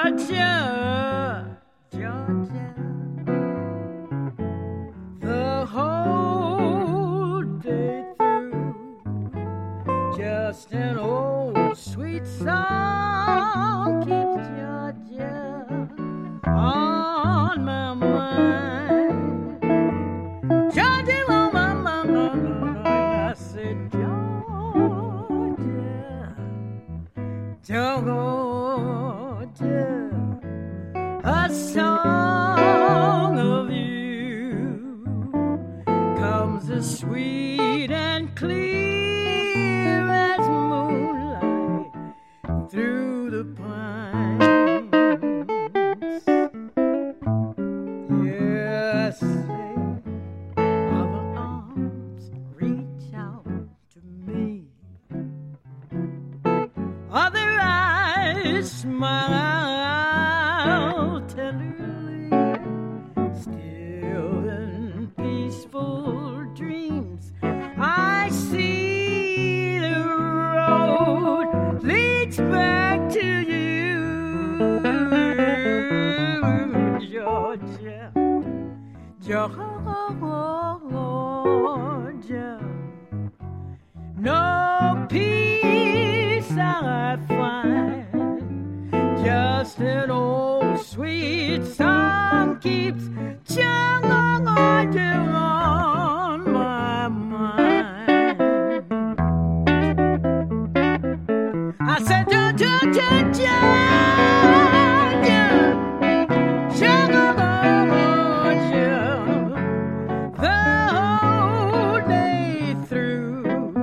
Georgia, Georgia, the whole day through, just an old sweet song keeps Georgia on my mind. Georgia on my mind, I said Georgia, Georgia. A song of you comes as sweet and clear as moonlight through the pines. Yes, other arms reach out to me, other eyes smile tenderly, still in peaceful dreams. I see the road leads back to you, Georgia, Georgia. No peace I find, just an old sweet song keeps Georgia on my mind. I said Georgia, Georgia, the whole day through,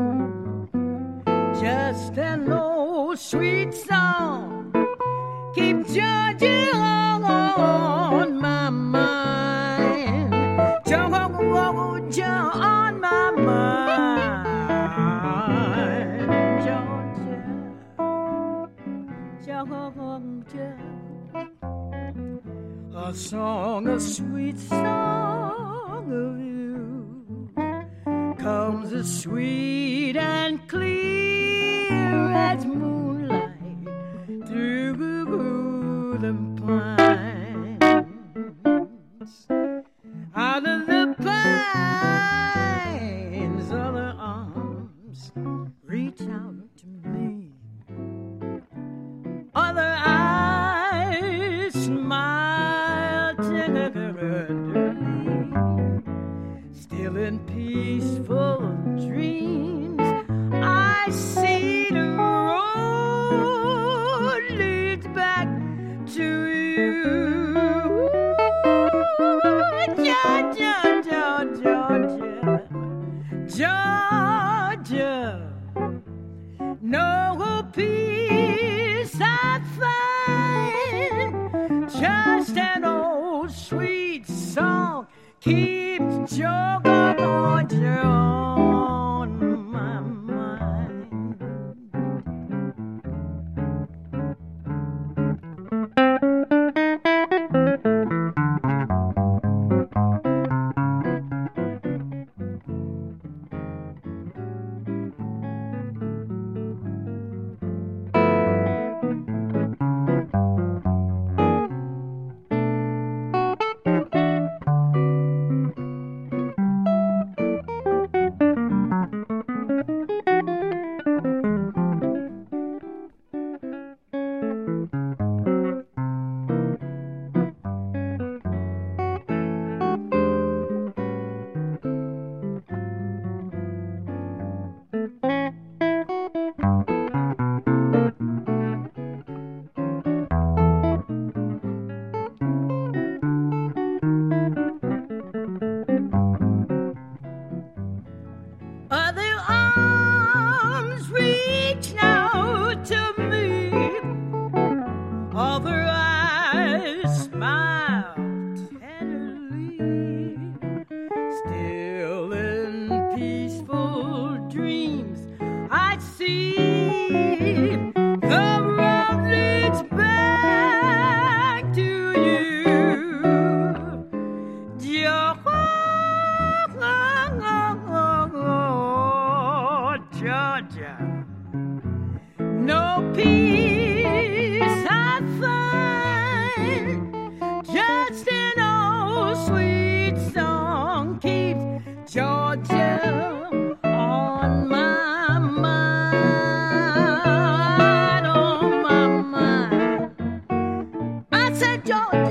just an old sweet song keep Georgia on my mind. Georgia on my mind. Georgia, a song, a sweet song of you comes as sweet and clear as moonlight through the pines. Out of the pines, other arms reach out to me, other eyes smile tenderly, still in peaceful dreams. I see the road leads back to you, Georgia, Georgia, Georgia. No peace I find, just an old sweet song keeps Georgia on my mind. Georgia. No peace I find. said, George,